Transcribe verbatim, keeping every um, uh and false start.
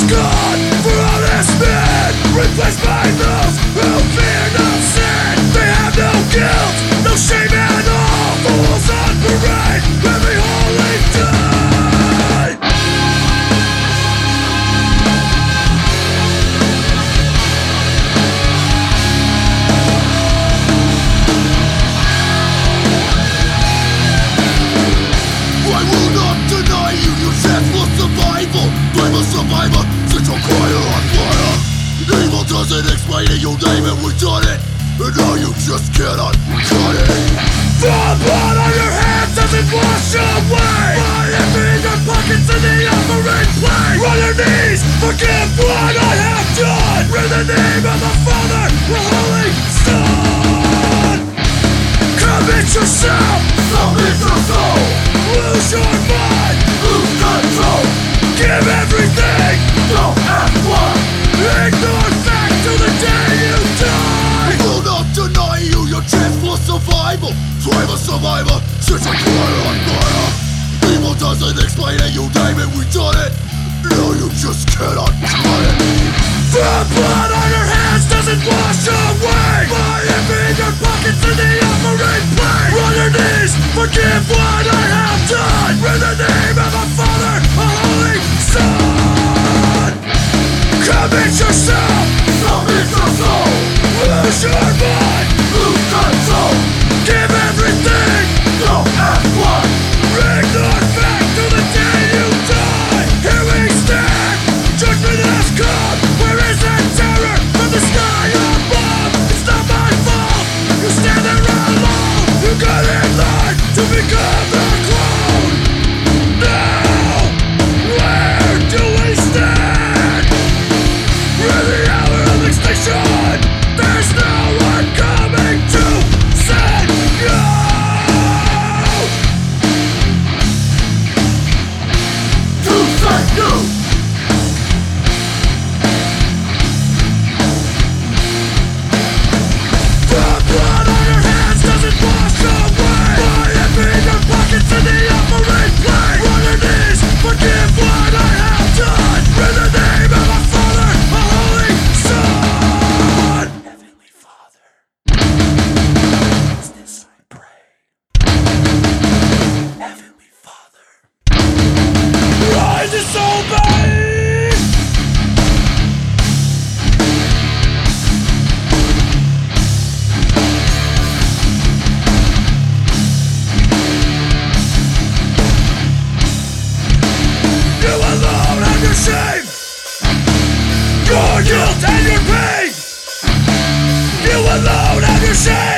gone for honest men, replaced by those who fear no sin. They have no guilt, no shame at all. Fools on parade every holy day. I will not deny you your chance for survival. Blame a survivor, set your choir on fire. Evil doesn't explain it, you name it, we done it. And now you just cannot cut it. The blood on your hands doesn't wash away. My empty your pockets in the offering plane. On your knees, forgive what I have done. In the name of the Father, the Holy Son. Commit yourself, Submit your soul, lose your mind, lose control. give everything. Don't ask why. Ignore fact till the day you die. I will not deny you your chance for survival. Drive a survivor, set your choir on fire. Evil doesn't explain it, you name it, we done it. Now you just cannot cut it. The blood on your hands doesn't wash away. My empty your pockets in the offering plane. On your knees, forgive what I have done. In the name of the Father, the Holy Son. Commit yourself, Submit your soul, lose your mind, lose control. give everything. Don't ask why. Ignore fact till the day you die. Here we stand, judgment has come. Where is that terror from the sky above? It's not my fault, you stand there alone. You got in line to become the clone. Now, where do we stand? In the hour of extinction, there's no one coming to save you. To save you. The blood on your hands doesn't wash away. My empty your pockets in the offering plane. On your knees, forgive what I have done. In the name of the Father, the Holy Son. Heavenly Father, is this I pray. Heavenly Father, I disobey. You alone have your shame, your guilt and your pain. You alone have your shame.